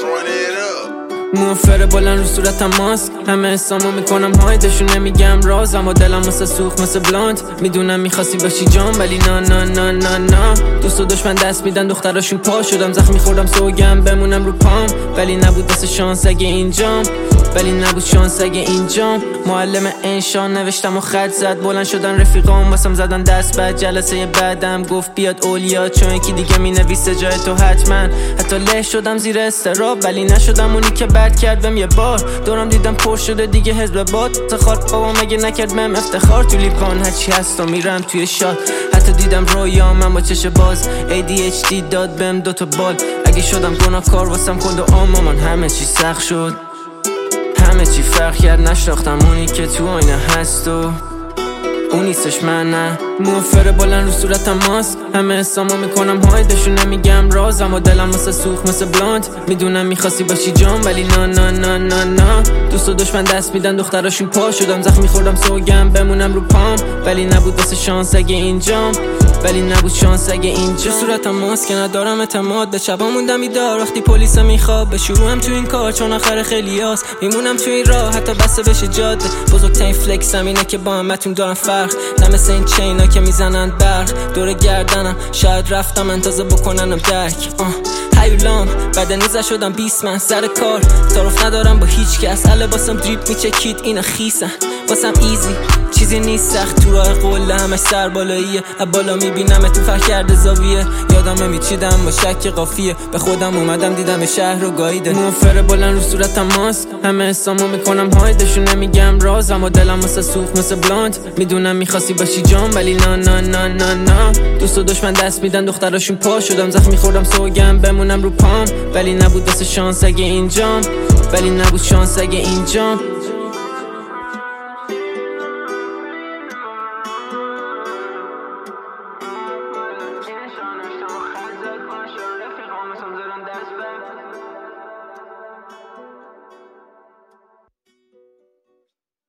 موفر بلند رو صورتم ماسک، همه حسامو میکنم هایدشون نمیگم راز، اما دلم مثل سوخت مثل بلانت. میدونم میخواستی باشی جام ولی نه نه نه نه نه. دوست و دشمن دست میدن دختراشون پا شدم، زخمی خوردم سوگم بمونم رو پام، ولی نبود دست شانس اگه اینجام، ولی نبود شانس اگه اینجام. معلم انشان نوشتم و خط زد، بلند شدن رفیقام واسم زدن دست بعد. جلسه بعدم گفت بیاد اولیا، چون یکی دیگه مینویسه جای تو حتما. حتی له شدم زیر استراب ولی نشدم اونی که بد کردم. یه بار دورم دیدم پر شده دیگه حزب باد، تخار بابا مگه نکرد مم افتخار. تو لیوان هرچی هست و میرم توی شات، حتی دیدم رویا من با چش باز. ADHD داد بهم دوتا بال، اگه شدم گناهکار واسم کند و آمامان. همه چی سخت شد، همه چی فرق کرد، نشناختم اونی که تو آینه هست و اون نیستش من. نه موفر بلند رو صورتم ماسک، همه حسامو میکنم هایدشون نمیگم راز، اما دلم مثل سوخت مثل بلانت. میدونم میخواستی باشی جام ولی نه نه نه نه نه. دوست و دشمن دست میدن دختراشون پا شدم، زخمی خوردم سوگم بمونم رو پام، ولی نبود واسه شانس اگه اینجام، ولی نبود شانس اگه اینجا. صورتم ماسک ندارم اعتماد به شبا موندم بیدار، وقتی پلیس میخواد به شروعم تو این کار، چون آخر خیلی هاست میمونم تو این راه حتی بسته بشه جاده. بزرگترین فلکس اینه که با همتون دارم فرق، نه مثل این چینا که میزنن برق دور گردنم. شاید رفتم انتظه بکننم درک هیولام بدنیزه شدم 20 من سر کار، تعارف ندارم با هیچ کس. لباسم دریپ میچکید اینا خیسن واسم ایزی، چیزی نیست سخت تو راه قله، همش سر بالاییه. بالا میبینم تو فرق کرده زاویه، یادم میچیدم با شک قافیه. به خودم اومدم دیدم شهر رو گاییده. موفر بلند رو صورتم ماسک، همه حسامو میکنم هایدشون نمیگم راز، اما دلم مثل سوخت مثل بلانت. میدونم میخواستی باشی جام ولی نه نه نه نه نه. دوست و دشمن دست میدن دختراشون پا شدم، زخمی خوردم سوگم بمونم رو پام، ولی نبود دست شانس اگه اینجام، ولی نبود شانس اگه اینجام.